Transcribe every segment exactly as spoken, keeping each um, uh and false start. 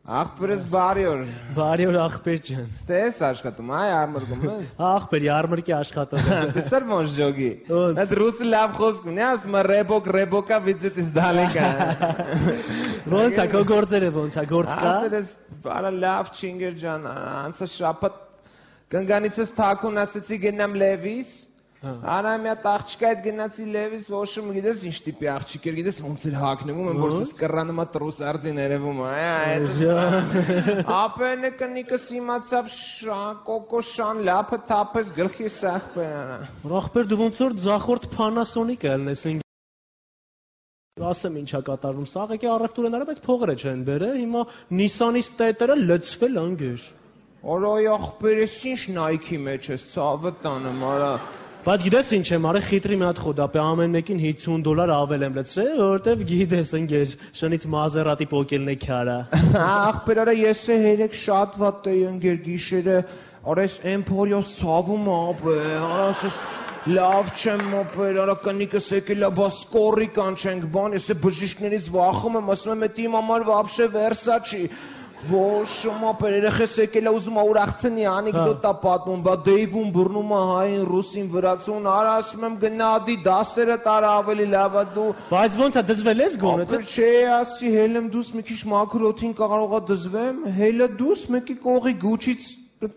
Աղբերս բարի օր։ Բարի օր աղբեր ջան։ Ստես աշխատում, այ արմրգում ես։ Աղբեր, ярмарки աշխատում։ Տեսար ոնց ջոգի։ Այդ ռուսը լավ խոսք ունի, ասում է ռեբոկ, ռեբոկա վիզիտ is դալեկա։ Ոնց է քո գործերը, ոնց է գործ կա։ Աղբերս բարա լավ չինգեր ջան, անցա շապատ կնգանիցս թակուն ասեցի գնամ Լևիս։ Արա մի հատ աղջկա հետ գնացի Լևիս, ոչմ գիտես ինչ տիպի աղջիկ էր, գիտես ոնց էր հագնվում, են որս կռանը մա տրուս արձին երևում է, այ։ Ապենը կնիկս իմացավ կոկո շան լափը թափես գլխի սախպերա։ Աղբեր դու ոնց որ ձախորդ Panasonic ելնես են։ Ասեմ ինչա կատարվում, սաղեկի առևտուրները, բայց փողերը չեն բերել, հիմա Nissan-ի ստետերը լցվել անգեր։ Օրոյ աղբերես ինչ Nike մեջ ես ցավը տանը, արա։ Բայց գիտես ինչ եմ արել, խիտրի մի հատ խոդապե ամեն մեկին հիսուն դոլար ավել եմ լցրել, որովհետև գիտես ընկեր, շնից Maserati պոկելն է քարա։ Աղբեր արա ես է երեք շատ վատ էի ընկեր գիշերը, արես Emporio սավում ապե, արասես լավ չեմ ապեր, արա կնիկս եկել է բա սկորի կանչենք բան, ես է բժիշկներից վախում եմ, ասում եմ էդ իմ համար вообще Versace Ոչ ապեր երեխես եկել է ուզում է ուրախցնի անեկդոտա պատմում, բա Դեյվում բռնում է հային, ռուսին, վրացուն, արա ասում եմ գնա ադի դասերը տարա ավելի լավ է դու։ Բայց ոնց է դզվել ես գոնե։ Ապեր չէ, ասի հելեմ դուս մի քիչ մաքուր օդին կարող է դզվեմ, հելը դուս մեկի կողի գուչից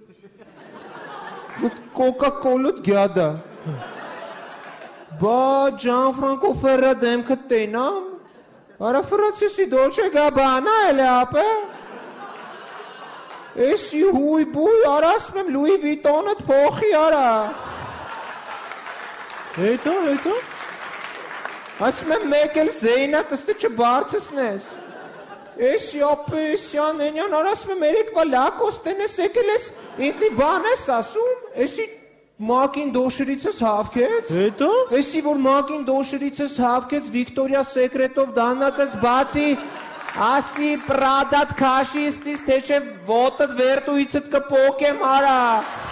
Coca-Cola գյադա։ Բա Ջանֆրանկո Ֆերրա դեմքը տենամ։ Արա Ֆրանսիսի Դոլչե Գաբանա էլի ապե։ Էսի հույ բույ արասում եմ Լուի Վիտոնըդ փոխի արա։ Հետո, հետո։ Ասում եմ մեկ էլ զեյնա տստը չբարձսնես։ Էսի ապեսյան ենյան արասում եմ երեկվա լակոստեն ես եկել ես ինձի բան ես ասում, էսի մակին դոշերիցս հավքեց։ Հետո։ Էսի որ մակին դոշերիցս հավքեց Վիկտորիա Սեկրետով դանակս բացի Ասի պրադատ քաշիստիս թե չէ ոտըդ վերտույցըդ կպոկեմ արա։